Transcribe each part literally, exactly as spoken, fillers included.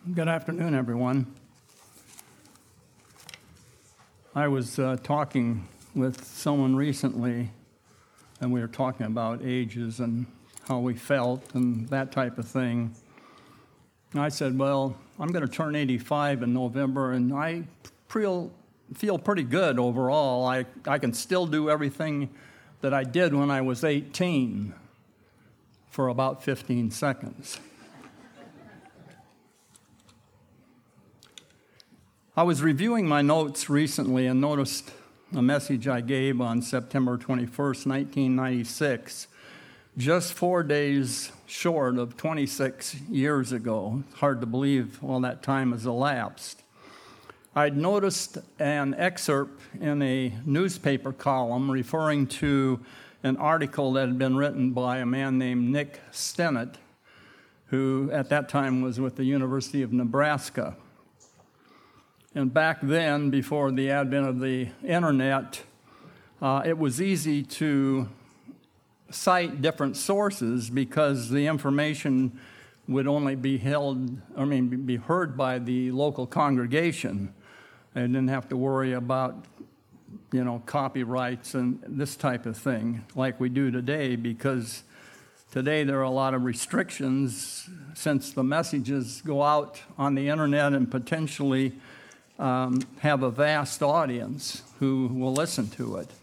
Good afternoon, everyone. I was uh, talking with someone recently, and we were talking about ages and how we felt and that type of thing. And I said, well, I'm going to turn eighty-five in November, and I feel, feel pretty good overall. I, I can still do everything that I did when I was eighteen for about fifteen seconds. I was reviewing my notes recently and noticed a message I gave on September twenty-first, nineteen ninety-six, just four days short of twenty-six years ago. It's hard to believe all that time has elapsed. I'd noticed an excerpt in a newspaper column referring to an article that had been written by a man named Nick Stennett, who at that time was with the University of Nebraska. And back then, before the advent of the internet, uh, it was easy to cite different sources because the information would only be held, I mean, be heard by the local congregation. They didn't have to worry about, you know, copyrights and this type of thing like we do today, because today there are a lot of restrictions since the messages go out on the internet and potentially Um, have a vast audience who will listen to it.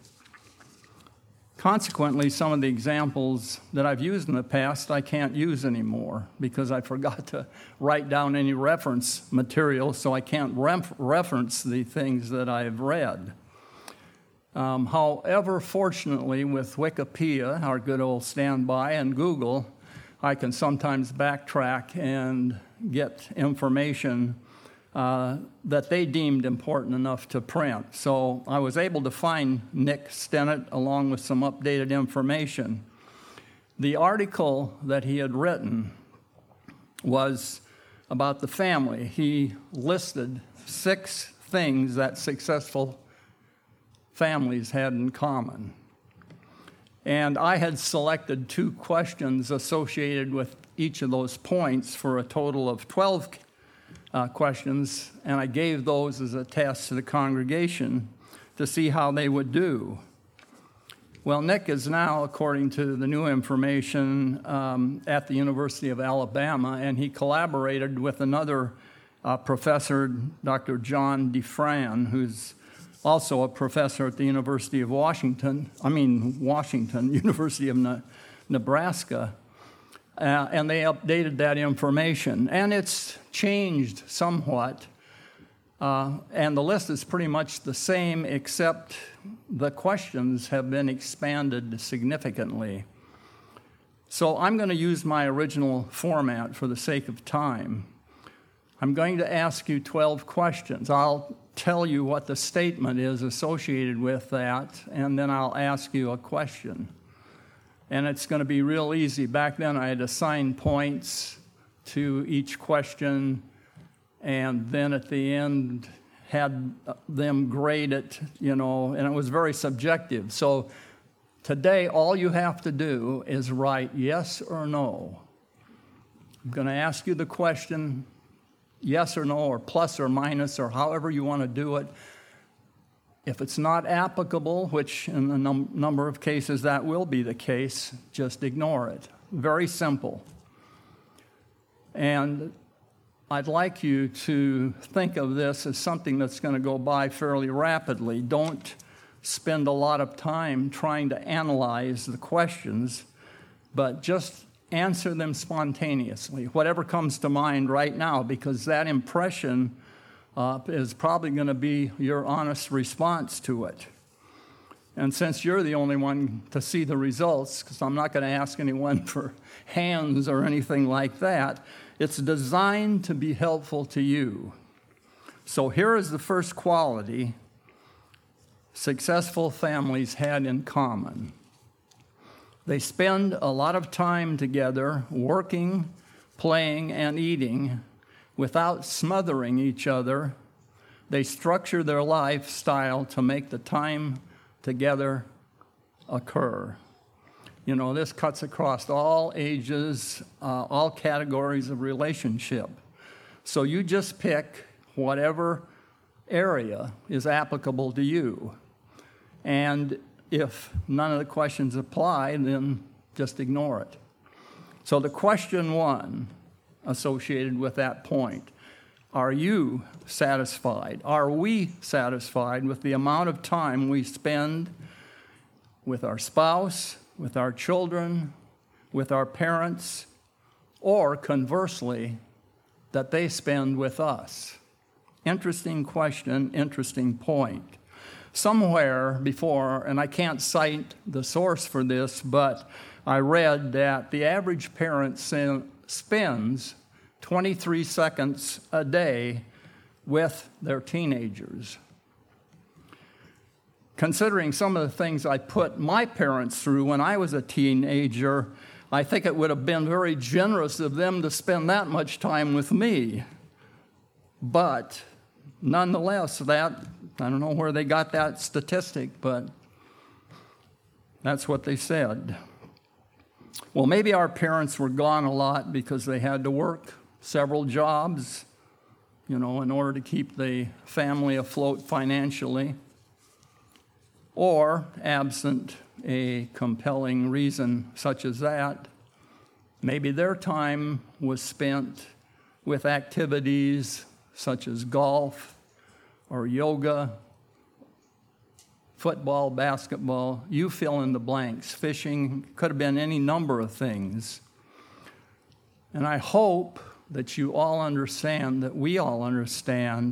Consequently, some of the examples that I've used in the past I can't use anymore because I forgot to write down any reference material, so I can't ref- reference the things that I've read. Um, however, fortunately, with Wikipedia, our good old standby, and Google, I can sometimes backtrack and get information Uh, that they deemed important enough to print. So I was able to find Nick Stennett along with some updated information. The article that he had written was about the family. He listed six things that successful families had in common. And I had selected two questions associated with each of those points for a total of twelve Uh, questions, and I gave those as a test to the congregation to see how they would do. Well, Nick is now, according to the new information, um, at the University of Alabama, and he collaborated with another uh, professor, Doctor John DeFran, who's also a professor at the University of Washington, I mean Washington, University of Ne- Nebraska, Uh, and they updated that information. And it's changed somewhat. Uh, and the list is pretty much the same, except the questions have been expanded significantly. So I'm going to use my original format for the sake of time. I'm going to ask you twelve questions. I'll tell you what the statement is associated with that, and then I'll ask you a question. And it's going to be real easy. Back then, I had assigned points to each question, and then at the end, had them grade it, you know, and it was very subjective. So today, all you have to do is write yes or no. I'm going to ask you the question, yes or no, or plus or minus, or however you want to do it. If it's not applicable, which in a num- number of cases that will be the case, just ignore it. Very simple. And I'd like you to think of this as something that's going to go by fairly rapidly. Don't spend a lot of time trying to analyze the questions, but just answer them spontaneously, whatever comes to mind right now, because that impression Uh, is probably going to be your honest response to it. And since you're the only one to see the results, because I'm not going to ask anyone for hands or anything like that, it's designed to be helpful to you. So here is the first quality successful families had in common. They spend a lot of time together working, playing, and eating without smothering each other. They structure their lifestyle to make the time together occur. You know, this cuts across all ages, uh, all categories of relationship. So you just pick whatever area is applicable to you. And if none of the questions apply, then just ignore it. So the question one associated with that point, are you satisfied? Are we satisfied with the amount of time we spend with our spouse, with our children, with our parents, or conversely, that they spend with us? Interesting question, interesting point. Somewhere before, and I can't cite the source for this, but I read that the average parent spends twenty-three seconds a day with their teenagers. Considering some of the things I put my parents through when I was a teenager, I think it would have been very generous of them to spend that much time with me. But nonetheless, that, I don't know where they got that statistic, but that's what they said. Well, maybe our parents were gone a lot because they had to work several jobs, you know, in order to keep the family afloat financially. Or, absent a compelling reason such as that, maybe their time was spent with activities such as golf or yoga, football, basketball, you fill in the blanks, fishing, could have been any number of things. And I hope that you all understand, that we all understand,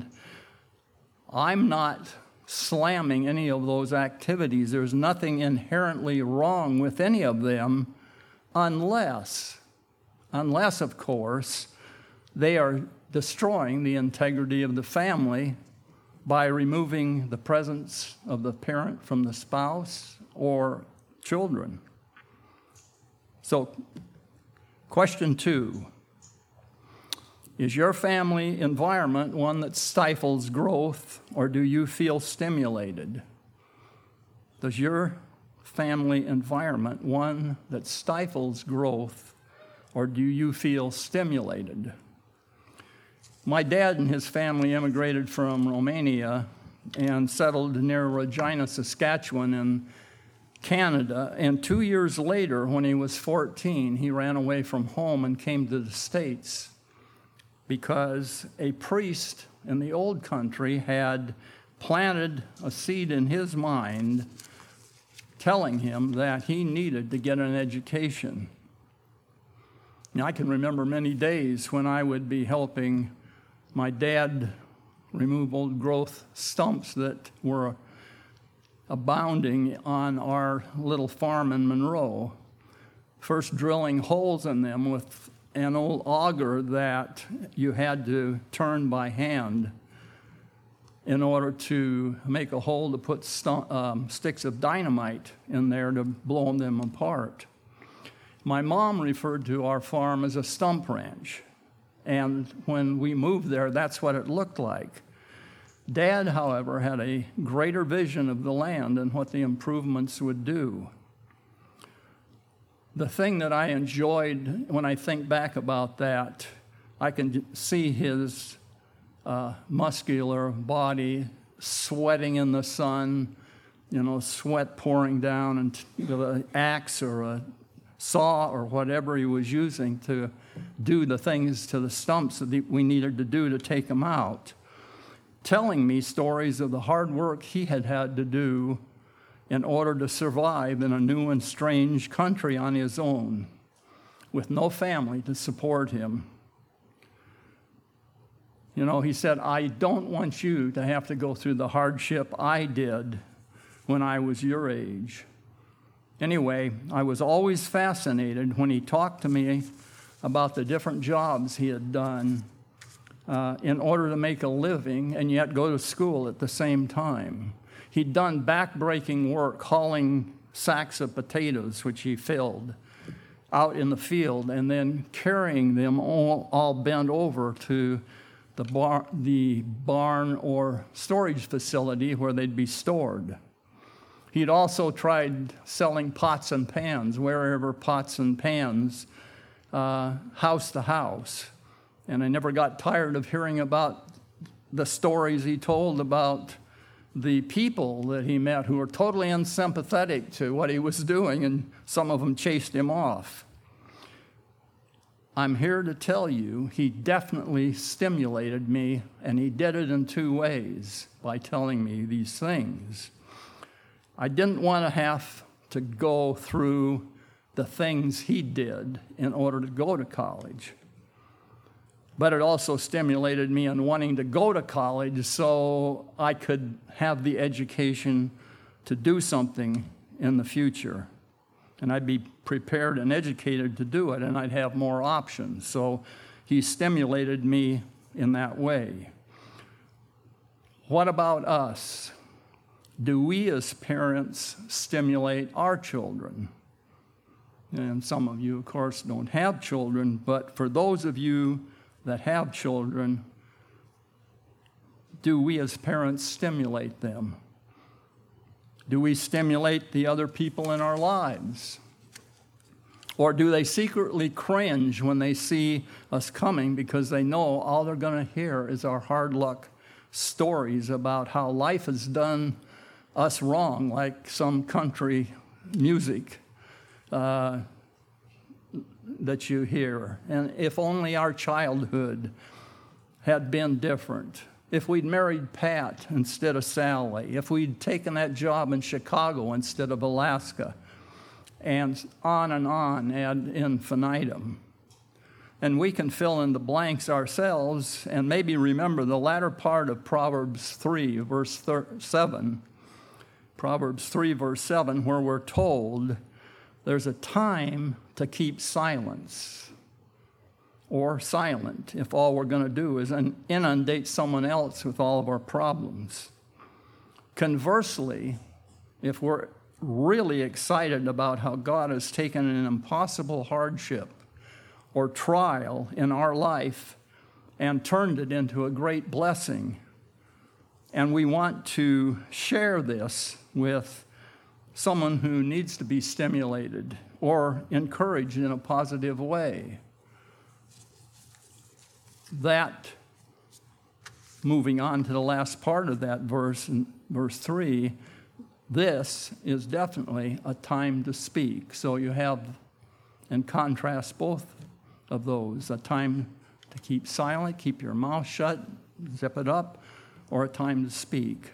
I'm not slamming any of those activities. There's nothing inherently wrong with any of them unless, unless, of course, they are destroying the integrity of the family by removing the presence of the parent from the spouse or children. So, question two, is your family environment one that stifles growth, or do you feel stimulated? Does your family environment one that stifles growth, or do you feel stimulated? My dad and his family immigrated from Romania and settled near Regina, Saskatchewan in Canada. And two years later, when he was fourteen, he ran away from home and came to the States because a priest in the old country had planted a seed in his mind telling him that he needed to get an education. Now, I can remember many days when I would be helping my dad remove old growth stumps that were abounding on our little farm in Monroe, first drilling holes in them with an old auger that you had to turn by hand in order to make a hole to put st- um, sticks of dynamite in there to blow them apart. My mom referred to our farm as a stump ranch, and when we moved there, that's what it looked like. Dad, however, had a greater vision of the land and what the improvements would do. The thing that I enjoyed when I think back about that, I can see his uh, muscular body sweating in the sun, you know, sweat pouring down, and with an axe or a saw or whatever he was using to do the things to the stumps that we needed to do to take them out, telling me stories of the hard work he had had to do in order to survive in a new and strange country on his own, with no family to support him. You know, he said, I don't want you to have to go through the hardship I did when I was your age. Anyway, I was always fascinated when he talked to me about the different jobs he had done uh, in order to make a living and yet go to school at the same time. He'd done back-breaking work hauling sacks of potatoes, which he filled, out in the field, and then carrying them all, all bent over to the, bar, the barn or storage facility where they'd be stored. He'd also tried selling pots and pans, wherever pots and pans, uh, house to house. And I never got tired of hearing about the stories he told about the people that he met who were totally unsympathetic to what he was doing, and some of them chased him off. I'm here to tell you he definitely stimulated me, and he did it in two ways by telling me these things. I didn't want to have to go through the things he did in order to go to college. But it also stimulated me in wanting to go to college so I could have the education to do something in the future. And I'd be prepared and educated to do it, and I'd have more options. So he stimulated me in that way. What about us? Do we as parents stimulate our children? And some of you, of course, don't have children, but for those of you that have children, do we as parents stimulate them? Do we stimulate the other people in our lives? Or do they secretly cringe when they see us coming because they know all they're going to hear is our hard luck stories about how life has done us wrong, like some country music uh, that you hear? And if only our childhood had been different. If we'd married Pat instead of Sally, if we'd taken that job in Chicago instead of Alaska, and on and on ad infinitum. And we can fill in the blanks ourselves and maybe remember the latter part of Proverbs three, verse seven. Proverbs three, verse seven, where we're told there's a time to keep silence, or silent if all we're going to do is inundate someone else with all of our problems. Conversely, if we're really excited about how God has taken an impossible hardship or trial in our life and turned it into a great blessing, and we want to share this with someone who needs to be stimulated or encouraged in a positive way, that, moving on to the last part of that verse, in verse three, this is definitely a time to speak. So you have, in contrast, both of those, a time to keep silent, keep your mouth shut, zip it up, or a time to speak.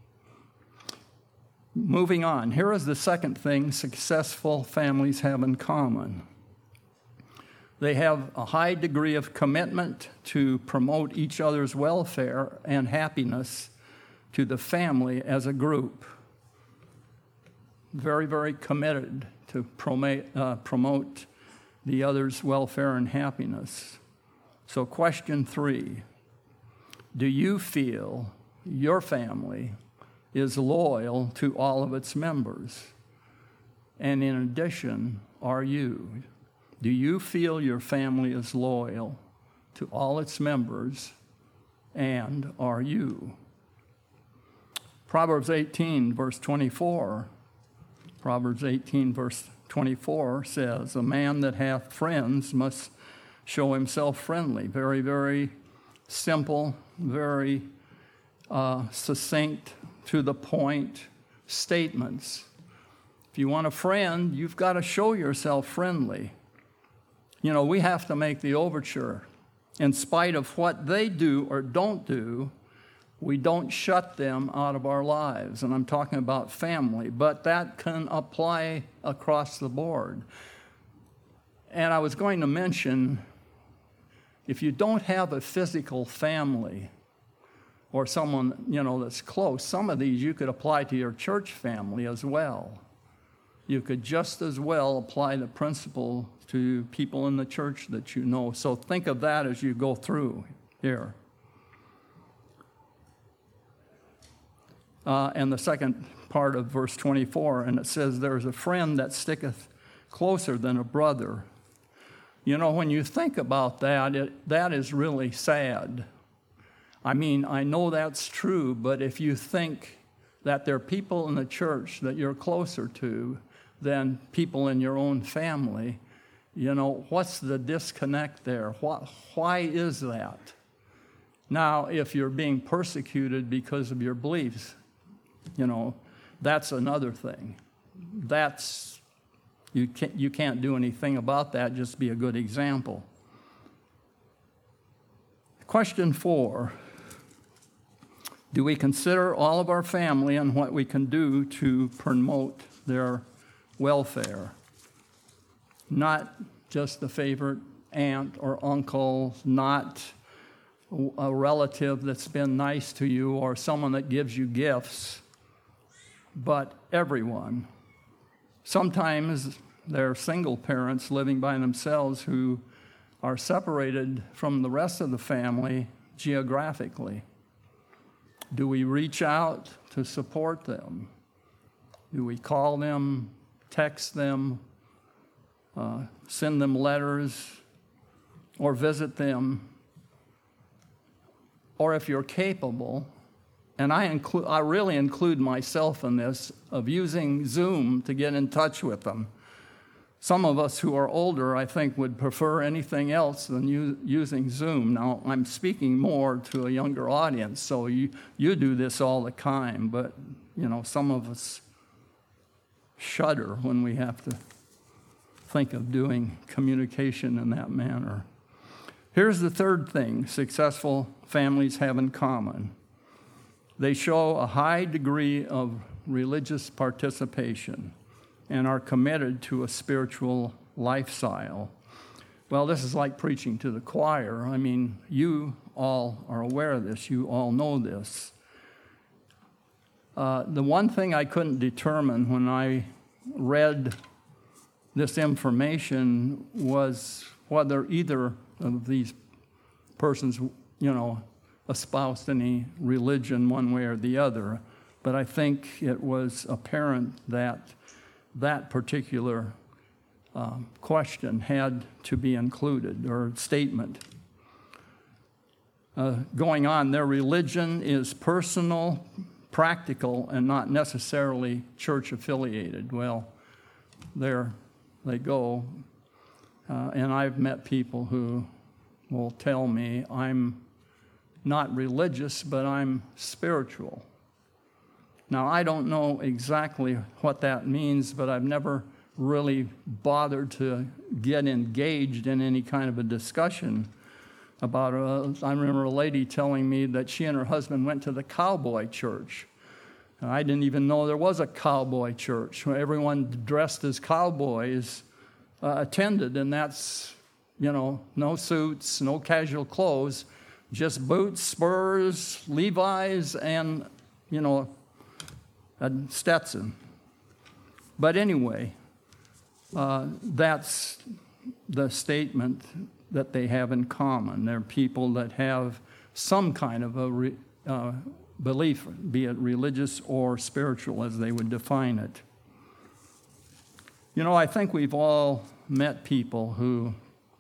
Moving on, here is the second thing successful families have in common. They have a high degree of commitment to promote each other's welfare and happiness to the family as a group. Very, very committed to promote, uh, promote the other's welfare and happiness. So question three, do you feel your family is loyal to all of its members? And in addition, are you? Do you feel your family is loyal to all its members, and are you? Proverbs eighteen, verse twenty-four, Proverbs eighteen, verse twenty-four says, a man that hath friends must show himself friendly. Very, very simple, very uh, succinct, to the point statements. If you want a friend, you've got to show yourself friendly. You know, we have to make the overture. In spite of what they do or don't do, we don't shut them out of our lives. And I'm talking about family, but that can apply across the board. And I was going to mention, if you don't have a physical family or someone, you know, that's close, some of these you could apply to your church family as well. You could just as well apply the principle to people in the church that you know. So think of that as you go through here. Uh, and the second part of verse twenty-four, and it says, there's a friend that sticketh closer than a brother. You know, when you think about that, it, that is really sad. I mean, I know that's true, but if you think that there are people in the church that you're closer to than people in your own family, You know, what's the disconnect there? Why, why is that? Now, if you're being persecuted because of your beliefs, you know, that's another thing. That's, you can't, you can't do anything about that, just be a good example. Question four, do we consider all of our family and what we can do to promote their welfare? Not just the favorite aunt or uncle, not a relative that's been nice to you or someone that gives you gifts, but everyone. Sometimes there are single parents living by themselves who are separated from the rest of the family geographically. Do we reach out to support them? Do we call them, text them, uh, send them letters, or visit them? Or if you're capable, and I include, I really include myself in this, of using Zoom to get in touch with them. Some of us who are older, I think, would prefer anything else than u- using Zoom. Now, I'm speaking more to a younger audience, so you, you do this all the time, but, you know, some of us shudder when we have to think of doing communication in that manner. Here's the third thing successful families have in common. They show a high degree of religious participation and are committed to a spiritual lifestyle. Well, this is like preaching to the choir. I mean, you all are aware of this. You all know this. Uh, the one thing I couldn't determine when I read this information was whether either of these persons, you know, espoused any religion one way or the other. But I think it was apparent that that particular uh, question had to be included, or statement. Uh, going on, their religion is personal, practical, and not necessarily church-affiliated. Well, there they go. Uh, and I've met people who will tell me, I'm not religious, but I'm spiritual. Now, I don't know exactly what that means, but I've never really bothered to get engaged in any kind of a discussion about it. I remember a lady telling me that she and her husband went to the cowboy church. And I didn't even know there was a cowboy church where everyone dressed as cowboys uh, attended, and that's, you know, no suits, no casual clothes, just boots, spurs, Levi's, and, you know, a Stetson. But anyway, uh, that's the statement that they have in common. They're people that have some kind of a re, uh, belief, be it religious or spiritual, as they would define it. You know, I think we've all met people who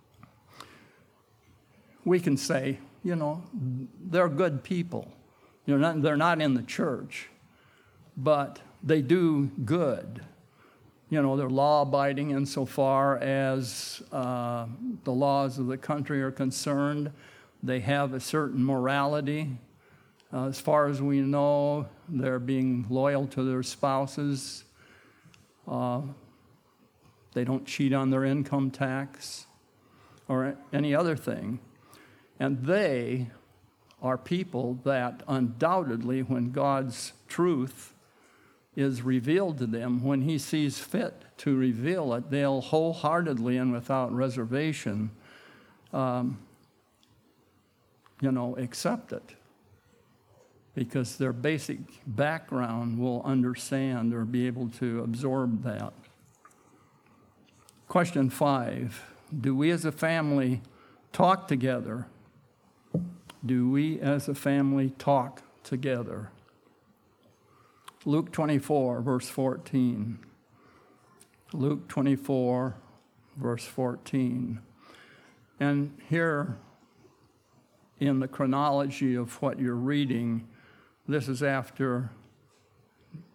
we can say, you know, they're good people. You know, they're not in the church, but they do good. You know, they're law-abiding insofar as uh, the laws of the country are concerned. They have a certain morality. Uh, as far as we know, they're being loyal to their spouses. Uh, they don't cheat on their income tax or any other thing. And they are people that undoubtedly, when God's truth is revealed to them, when he sees fit to reveal it, they'll wholeheartedly and without reservation, um, you know, accept it. Because their basic background will understand or be able to absorb that. Question five, do we as a family talk together? Do we as a family talk together? Luke twenty-four, verse fourteen. Luke twenty-four, verse fourteen. And here, in the chronology of what you're reading, this is after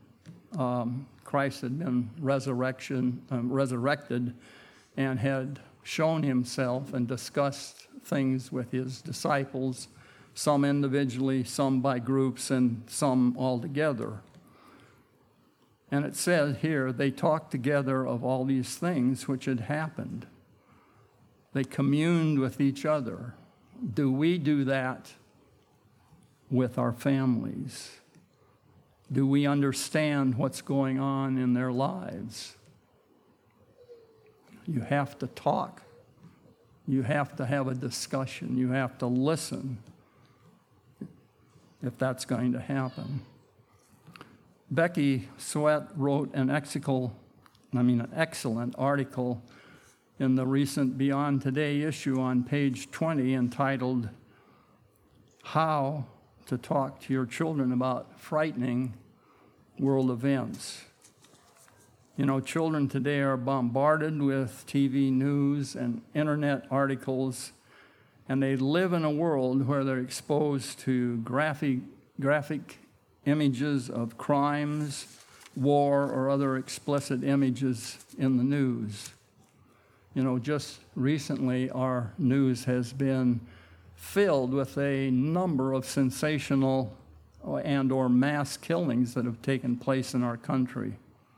um, Christ had been resurrection, um, resurrected and had shown himself and discussed things with his disciples, some individually, some by groups, and some all together. And it said here, they talked together of all these things which had happened. They communed with each other. Do we do that with our families? Do we understand what's going on in their lives? You have to talk. You have to have a discussion. You have to listen if that's going to happen. Becky Sweat wrote an excellent, I mean an excellent article in the recent Beyond Today issue on page twenty entitled, How to Talk to Your Children About Frightening World Events. You know, children today are bombarded with T V news and internet articles, and they live in a world where they're exposed to graphic, graphic images of crimes, war, or other explicit images in the news. You know, just recently our news has been filled with a number of sensational and or mass killings that have taken place in our country.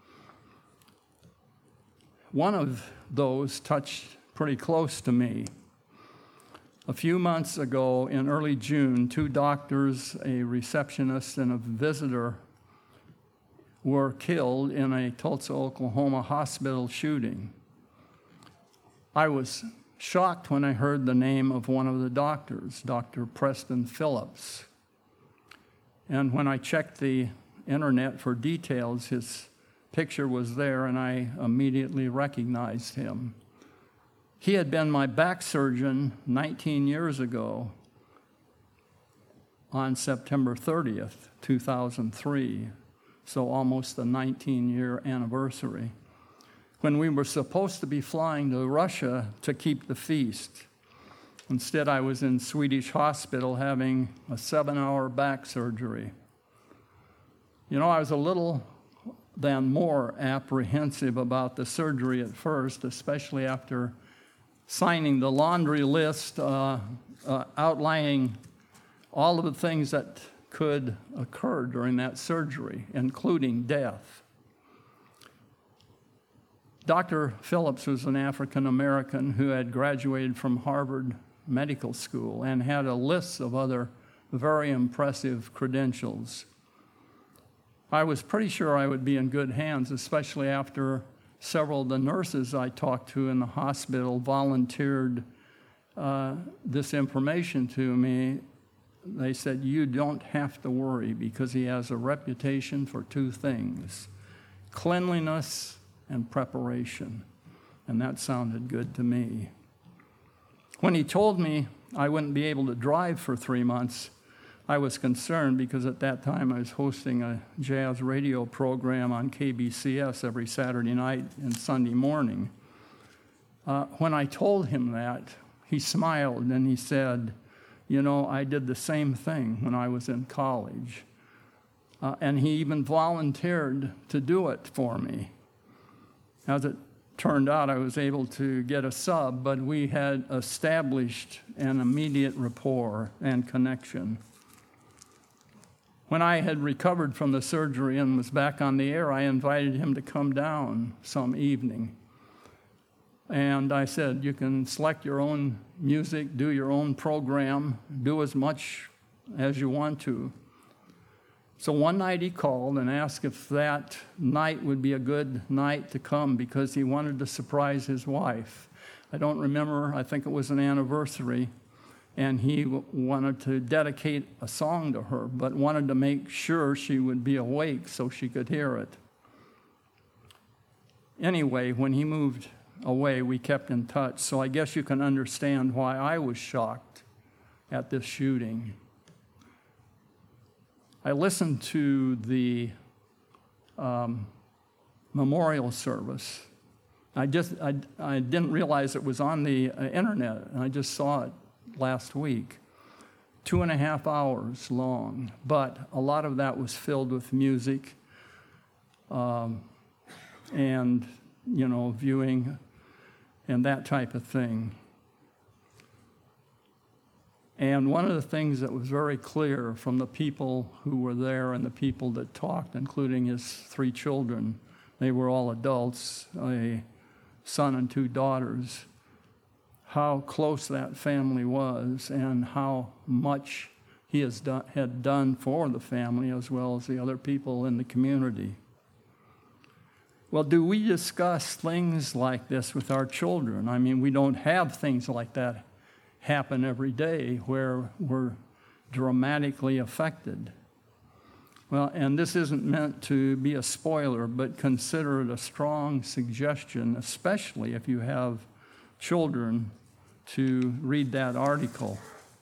One of those touched pretty close to me. A few months ago, in early June, two doctors, a receptionist, and a visitor were killed in a Tulsa, Oklahoma hospital shooting. I was shocked when I heard the name of one of the doctors, Doctor Preston Phillips. And when I checked the internet for details, his picture was there, and I immediately recognized him. He had been my back surgeon nineteen years ago on September thirtieth, two thousand three, so almost the nineteen-year anniversary, when we were supposed to be flying to Russia to keep the feast. Instead, I was in Swedish hospital having a seven-hour back surgery. You know, I was a little than more apprehensive about the surgery at first, especially after signing the laundry list uh, uh, outlining all of the things that could occur during that surgery, including death. Doctor Phillips was an African American who had graduated from Harvard Medical School and had a list of other very impressive credentials. I was pretty sure I would be in good hands, especially after several of the nurses I talked to in the hospital volunteered uh, this information to me. They said, you don't have to worry because he has a reputation for two things, cleanliness and preparation. And that sounded good to me. When he told me I wouldn't be able to drive for three months, I was concerned because at that time I was hosting a jazz radio program on K B C S every Saturday night and Sunday morning. Uh, when I told him that, he smiled and he said, you know, I did the same thing when I was in college. Uh, and he even volunteered to do it for me. As it turned out, I was able to get a sub, but we had established an immediate rapport and connection. When I had recovered from the surgery and was back on the air, I invited him to come down some evening. And I said, you can select your own music, do your own program, do as much as you want to. So one night he called and asked if that night would be a good night to come because he wanted to surprise his wife. I don't remember, I think it was an anniversary. And he w- wanted to dedicate a song to her, but wanted to make sure she would be awake so she could hear it. Anyway, when he moved away, we kept in touch, so I guess you can understand why I was shocked at this shooting. I listened to the um, memorial service. I just I, I didn't realize it was on the uh, internet, and I just saw it last week. Two and a half hours long, but a lot of that was filled with music um, and, you know, viewing and that type of thing. And one of the things that was very clear from the people who were there and the people that talked, including his three children, they were all adults, a son and two daughters, how close that family was and how much he has done, had done for the family as well as the other people in the community. Well, do we discuss things like this with our children? I mean, we don't have things like that happen every day where we're dramatically affected. Well, and this isn't meant to be a spoiler, but consider it a strong suggestion, especially if you have children, to read that article.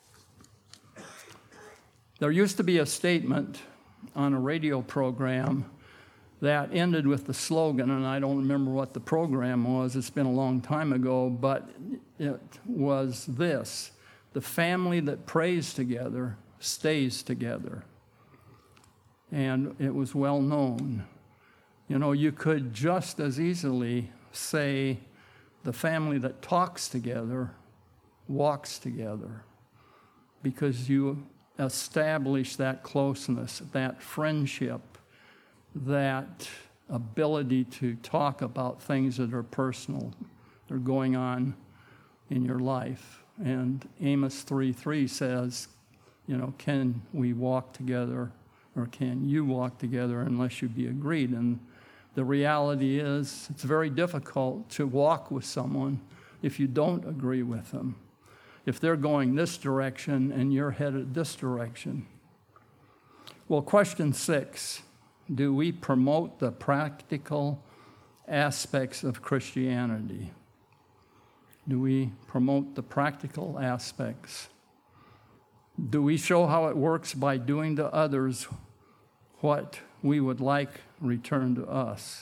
There used to be a statement on a radio program that ended with the slogan, and I don't remember what the program was, it's been a long time ago, but it was this: the family that prays together stays together. And it was well known. You know, you could just as easily say the family that talks together walks together, because you establish that closeness, that friendship, that ability to talk about things that are personal, that are going on in your life. And Amos three three says, you know, can we walk together, or can you walk together unless you be agreed? And the reality is it's very difficult to walk with someone if you don't agree with them, if they're going this direction and you're headed this direction. Well, question six, do we promote the practical aspects of Christianity? Do we promote the practical aspects? Do we show how it works by doing to others what we would like returned to us?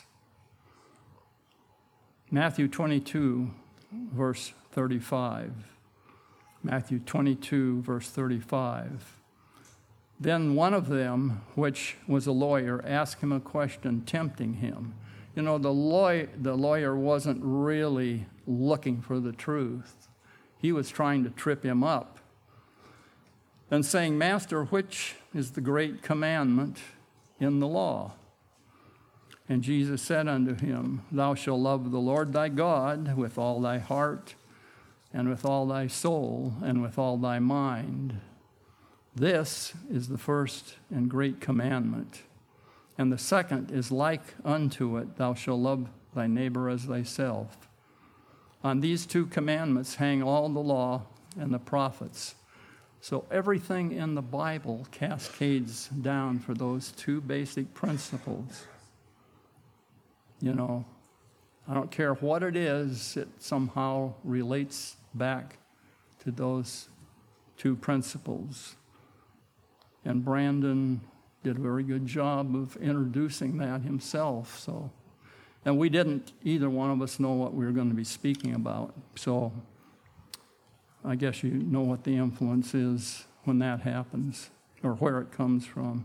Matthew twenty-two, verse thirty-five. Matthew twenty-two, verse thirty-five. Then one of them, which was a lawyer, asked him a question, tempting him. You know, the lawyer, the lawyer wasn't really looking for the truth. He was trying to trip him up. And saying, Master, which is the great commandment in the law? And Jesus said unto him, Thou shalt love the Lord thy God with all thy heart, and with all thy soul, and with all thy mind. This is the first and great commandment. And the second is like unto it, Thou shalt love thy neighbor as thyself. On these two commandments hang all the law and the prophets. So everything in the Bible cascades down for those two basic principles. You know, I don't care what it is, it somehow relates back to those two principles. And Brandon did a very good job of introducing that himself. So, and we didn't, either one of us, know what we were going to be speaking about. So I guess you know what the influence is when that happens, or where it comes from.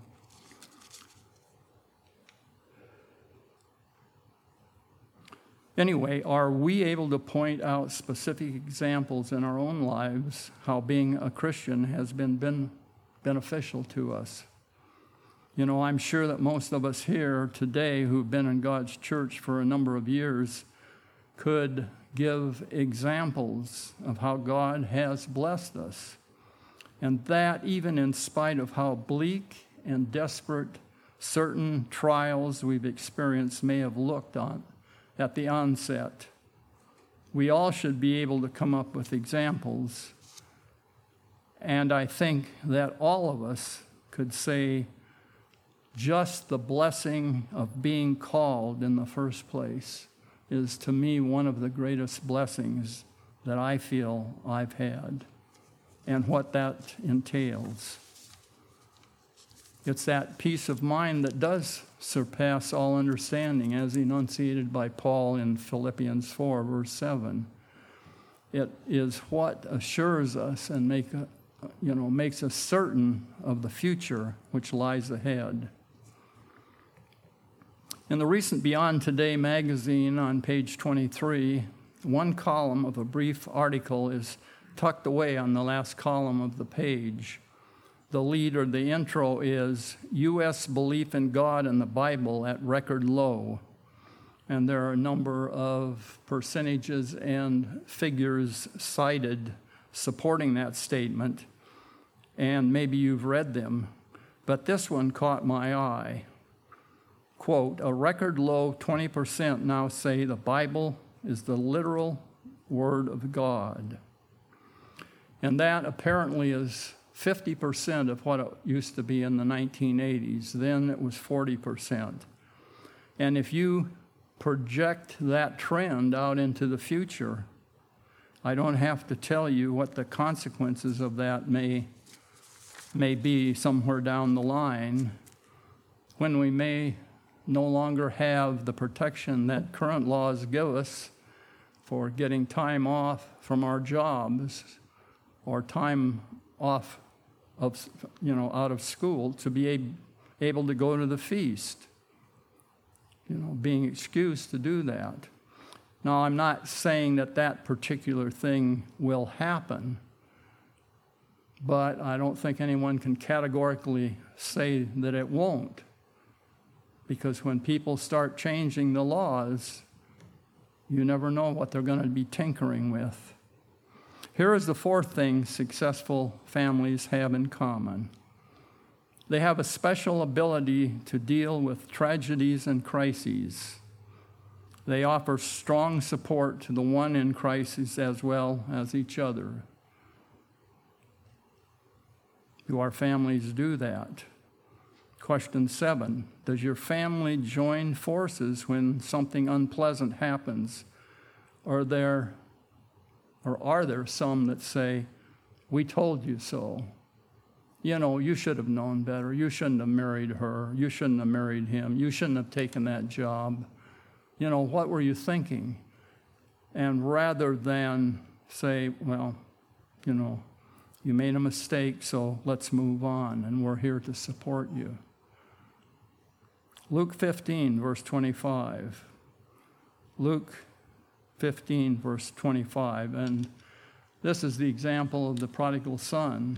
Anyway, are we able to point out specific examples in our own lives how being a Christian has been, been beneficial to us? You know, I'm sure that most of us here today who've been in God's church for a number of years could give examples of how God has blessed us. And that even in spite of how bleak and desperate certain trials we've experienced may have looked on at the onset, we all should be able to come up with examples. And I think that all of us could say just the blessing of being called in the first place is, to me, one of the greatest blessings that I feel I've had, and what that entails. It's that peace of mind that does surpass all understanding, as enunciated by Paul in Philippians four, verse seven. It is what assures us and make, a, you know, makes us certain of the future which lies ahead. In the recent Beyond Today magazine on page twenty-three, one column of a brief article is tucked away on the last column of the page. The lead or the intro is U S belief in God and the Bible at record low. And there are a number of percentages and figures cited supporting that statement. And maybe you've read them. But this one caught my eye. Quote, a record low twenty percent now say the Bible is the literal word of God. And that apparently is fifty percent of what it used to be in the nineteen eighties. Then it was forty percent. And if you project that trend out into the future, I don't have to tell you what the consequences of that may, may be somewhere down the line, when we may no longer have the protection that current laws give us for getting time off from our jobs or time off of, you know, out of school to be able, able to go to the feast, you know, being excused to do that. Now, I'm not saying that that particular thing will happen, but I don't think anyone can categorically say that it won't, because when people start changing the laws, you never know what they're going to be tinkering with. Here is the fourth thing successful families have in common. They have a special ability to deal with tragedies and crises. They offer strong support to the one in crisis as well as each other. Do our families do that? Question seven, does your family join forces when something unpleasant happens? Or there, or are there some that say, we told you so? You know, you should have known better. You shouldn't have married her. You shouldn't have married him. You shouldn't have taken that job. You know, what were you thinking? And rather than say, well, you know, you made a mistake, so let's move on, and we're here to support you. Luke fifteen, verse twenty-five. Luke fifteen, verse twenty-five. And this is the example of the prodigal son.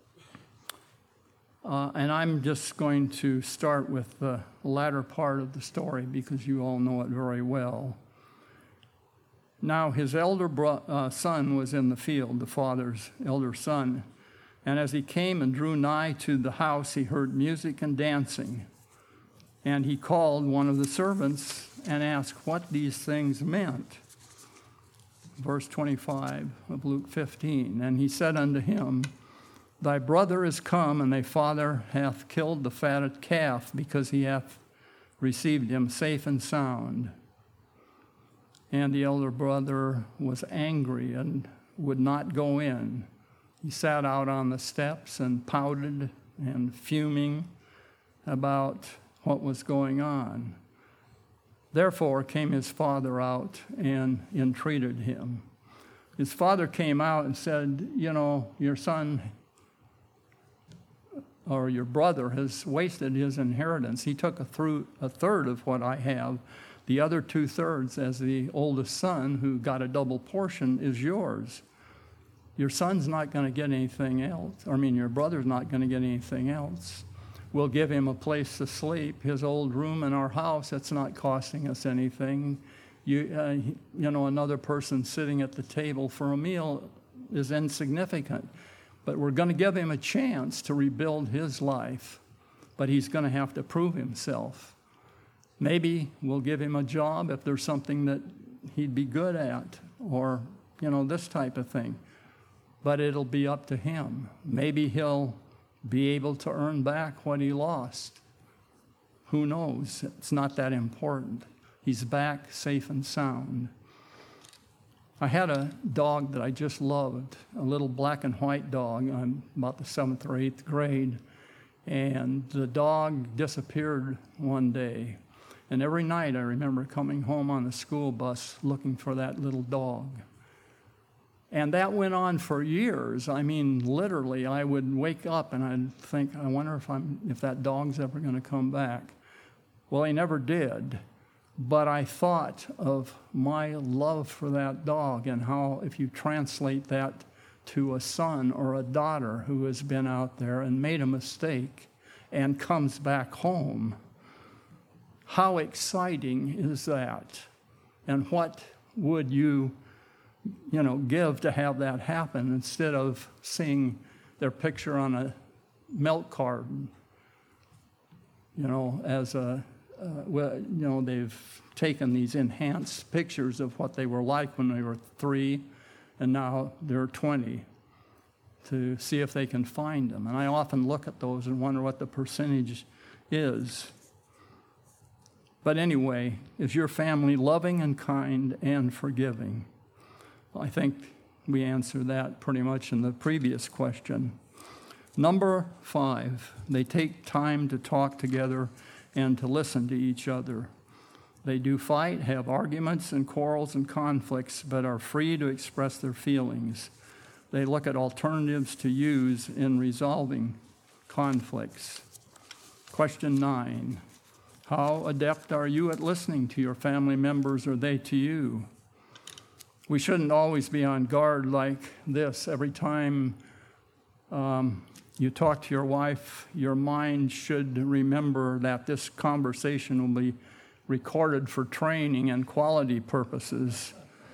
Uh, and I'm just going to start with the latter part of the story because you all know it very well. Now his elder bro- uh, son was in the field, the father's elder son. And as he came and drew nigh to the house, he heard music and dancing. And he called one of the servants and asked what these things meant. Verse twenty-five of Luke fifteen. And he said unto him, thy brother is come, and thy father hath killed the fatted calf, because he hath received him safe and sound. And the elder brother was angry and would not go in. He sat out on the steps and pouted and fuming about what was going on. Therefore came his father out and entreated him. His father came out and said, you know, your son or your brother has wasted his inheritance. He took a, through, a third of what I have. The other two-thirds, as the oldest son who got a double portion, is yours. Your son's not going to get anything else. I mean, your brother's not going to get anything else. We'll give him a place to sleep. His old room in our house, that's not costing us anything. You, uh, you know, another person sitting at the table for a meal is insignificant. But we're going to give him a chance to rebuild his life. But he's going to have to prove himself. Maybe we'll give him a job if there's something that he'd be good at, or, you know, this type of thing. But it'll be up to him. Maybe he'll be able to earn back what he lost. Who knows? It's not that important. He's back safe and sound. I had a dog that I just loved, a little black and white dog. I'm about the seventh or eighth grade. And the dog disappeared one day. And every night I remember coming home on the school bus looking for that little dog. And that went on for years. I mean, literally, I would wake up and I'd think, I wonder if I'm if that dog's ever going to come back. Well, he never did. But I thought of my love for that dog and how if you translate that to a son or a daughter who has been out there and made a mistake and comes back home, how exciting is that? And what would you, you know, give to have that happen instead of seeing their picture on a milk carton, you know, as a, uh, well, you know, they've taken these enhanced pictures of what they were like when they were three, and now they're twenty, to see if they can find them. And I often look at those and wonder what the percentage is. But anyway, is your family loving and kind and forgiving? I think we answered that pretty much in the previous question. Number five, they take time to talk together and to listen to each other. They do fight, have arguments and quarrels and conflicts, but are free to express their feelings. They look at alternatives to use in resolving conflicts. Question nine, how adept are you at listening to your family members or they to you? We shouldn't always be on guard like this. Every time um, you talk to your wife, your mind should remember that this conversation will be recorded for training and quality purposes.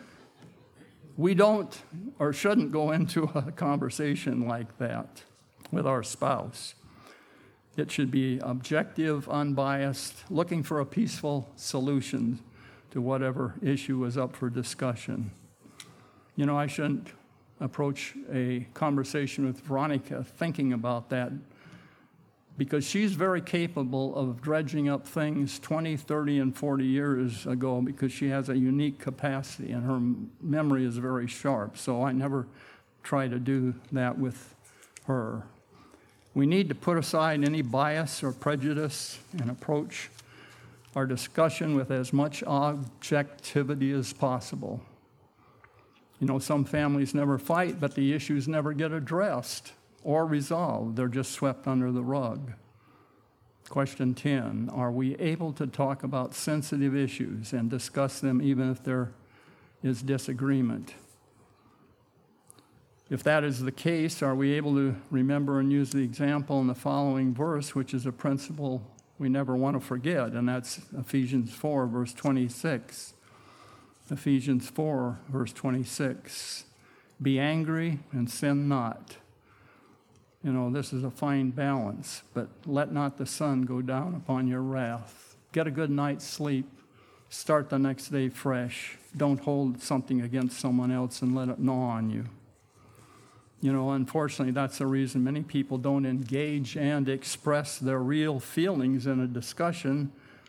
We don't or shouldn't go into a conversation like that with our spouse. It should be objective, unbiased, looking for a peaceful solution to whatever issue is up for discussion. You know, I shouldn't approach a conversation with Veronica thinking about that, because she's very capable of dredging up things twenty, thirty, and forty years ago, because she has a unique capacity and her memory is very sharp. So I never try to do that with her. We need to put aside any bias or prejudice and approach our discussion with as much objectivity as possible. You know, some families never fight, but the issues never get addressed or resolved. They're just swept under the rug. Question ten, are we able to talk about sensitive issues and discuss them even if there is disagreement? If that is the case, are we able to remember and use the example in the following verse, which is a principle we never want to forget, and that's Ephesians four, verse twenty-six. Ephesians four, verse twenty-six. Be angry and sin not. You know, this is a fine balance, but let not the sun go down upon your wrath. Get a good night's sleep. Start the next day fresh. Don't hold something against someone else and let it gnaw on you. You know, unfortunately, that's the reason many people don't engage and express their real feelings in a discussion,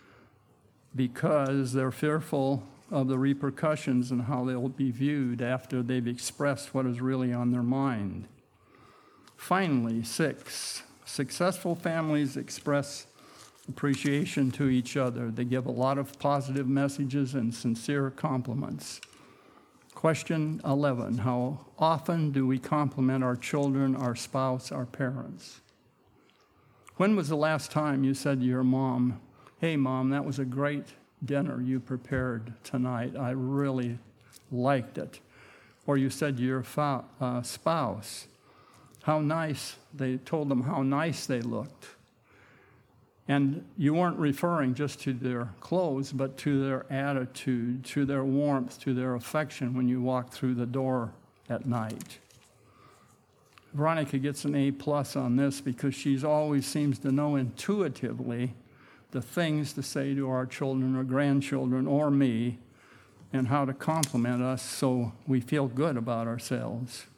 because they're fearful of the repercussions and how they'll be viewed after they've expressed what is really on their mind. Finally, six, successful families express appreciation to each other. They give a lot of positive messages and sincere compliments. Question eleven, how often do we compliment our children, our spouse, our parents? When was the last time you said to your mom, hey, Mom, that was a great dinner you prepared tonight. I really liked it. Or you said to your fa- uh, spouse, how nice, they told them how nice they looked. And you weren't referring just to their clothes, but to their attitude, to their warmth, to their affection when you walked through the door at night. Veronica gets an A plus on this because she always seems to know intuitively the things to say to our children or grandchildren or me, and how to compliment us so we feel good about ourselves.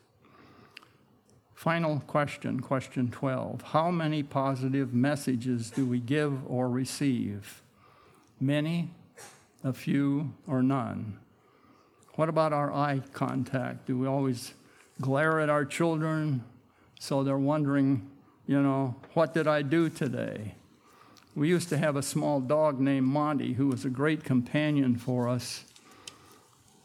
Final question, question twelve. How many positive messages do we give or receive? Many, a few, or none? What about our eye contact? Do we always glare at our children so they're wondering, you know, what did I do today? We used to have a small dog named Monty who was a great companion for us.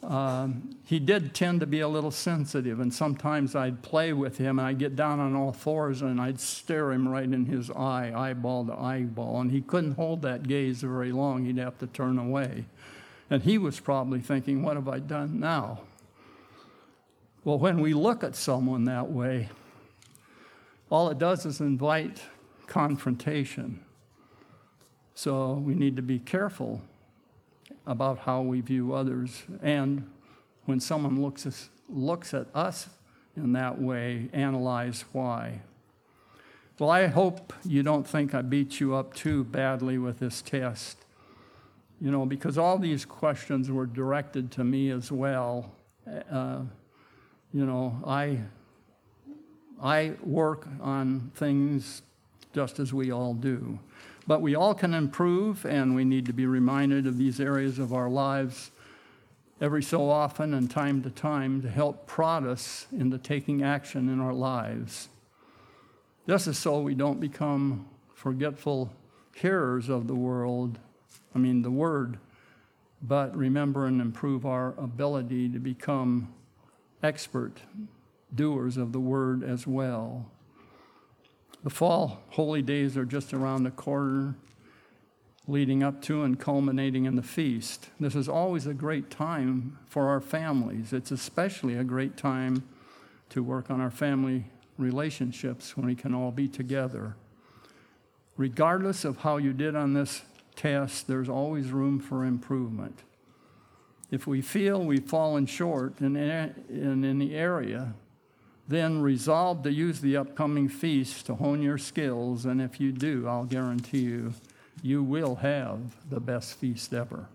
Um, he did tend to be a little sensitive, and sometimes I'd play with him, and I'd get down on all fours, and I'd stare him right in his eye, eyeball to eyeball, and he couldn't hold that gaze very long. He'd have to turn away. And he was probably thinking, what have I done now? Well, when we look at someone that way, all it does is invite confrontation. So we need to be careful about how we view others. And when someone looks, us, looks at us in that way, analyze why. Well, I hope you don't think I beat you up too badly with this test. You know, because all these questions were directed to me as well. Uh, you know, I, I work on things just as we all do. But we all can improve, and we need to be reminded of these areas of our lives every so often and time to time to help prod us into taking action in our lives. This is so we don't become forgetful hearers of the world, I mean the word, but remember and improve our ability to become expert doers of the word as well. The fall holy days are just around the corner, leading up to and culminating in the feast. This is always a great time for our families. It's especially a great time to work on our family relationships when we can all be together. Regardless of how you did on this test, there's always room for improvement. If we feel we've fallen short in, in any area, then resolve to use the upcoming feast to hone your skills, and if you do, I'll guarantee you, you will have the best feast ever.